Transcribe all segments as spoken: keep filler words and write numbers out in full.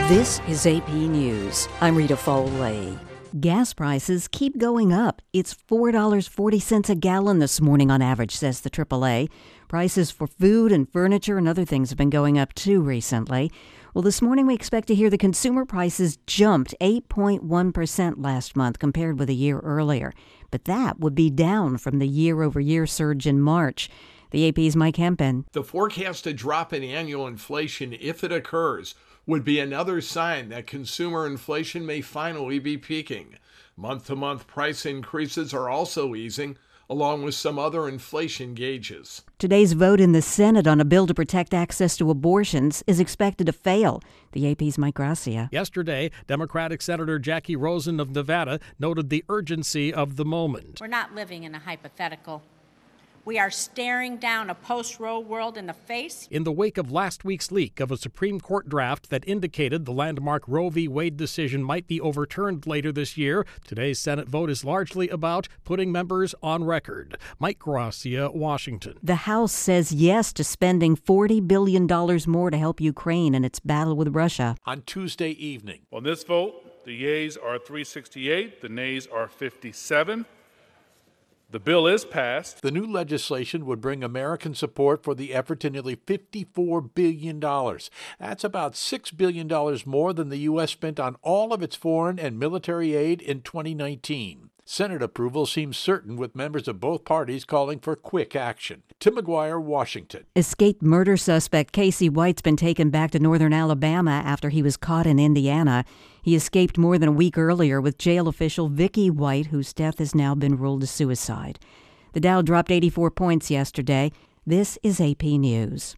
This is A P News. I'm Rita Foley. Gas prices keep going up. It's four dollars and forty cents a gallon this morning on average, says the triple A. Prices for food and furniture and other things have been going up too recently. Well, this morning we expect to hear the consumer prices jumped eight point one percent last month compared with a year earlier. But that would be down from the year-over-year surge in March. The A P's Mike Hempen. The forecasted drop in annual inflation, if it occurs, would be another sign that consumer inflation may finally be peaking. Month-to-month price increases are also easing, along with some other inflation gauges. Today's vote in the Senate on a bill to protect access to abortions is expected to fail. The A P's Mike Gracia. Yesterday, Democratic Senator Jackie Rosen of Nevada noted the urgency of the moment. We're not living in a hypothetical. We are staring down a post-Roe world in the face. In the wake of last week's leak of a Supreme Court draft that indicated the landmark Roe v. Wade decision might be overturned later this year, today's Senate vote is largely about putting members on record. Mike Gracia, Washington. The House says yes to spending forty billion dollars more to help Ukraine in its battle with Russia. On Tuesday evening. On this vote, the yeas are three sixty-eight, the nays are fifty-seven. The bill is passed. The new legislation would bring American support for the effort to nearly fifty-four billion dollars. That's about six billion dollars more than the U S spent on all of its foreign and military aid in twenty nineteen. Senate approval seems certain, with members of both parties calling for quick action. Tim McGuire, Washington. Escaped murder suspect Casey White's been taken back to northern Alabama after he was caught in Indiana. He escaped more than a week earlier with jail official Vicky White, whose death has now been ruled a suicide. The Dow dropped eighty-four points yesterday. This is A P News.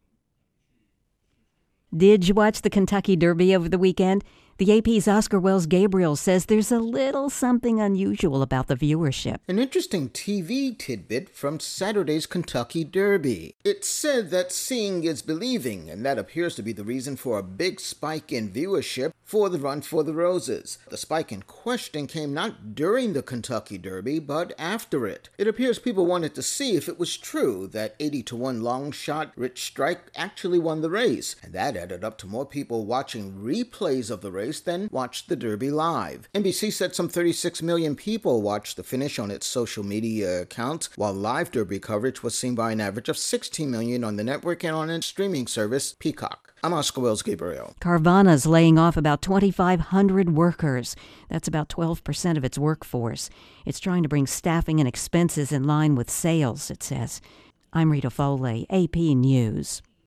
Did you watch the Kentucky Derby over the weekend? The A P's Oscar Wells Gabriel says there's a little something unusual about the viewership. An interesting T V tidbit from Saturday's Kentucky Derby. It said that seeing is believing, and that appears to be the reason for a big spike in viewership for the Run for the Roses. The spike in question came not during the Kentucky Derby, but after it. It appears people wanted to see if it was true that eighty to one long shot Rich Strike actually won the race, and that added up to more people watching replays of the race than watched the Derby live. N B C said some thirty-six million people watched the finish on its social media accounts, while live Derby coverage was seen by an average of sixteen million on the network and on its streaming service, Peacock. I'm Oscar Wells Gabriel. Carvana's laying off about twenty-five hundred workers. That's about twelve percent of its workforce. It's trying to bring staffing and expenses in line with sales, it says. I'm Rita Foley, A P News.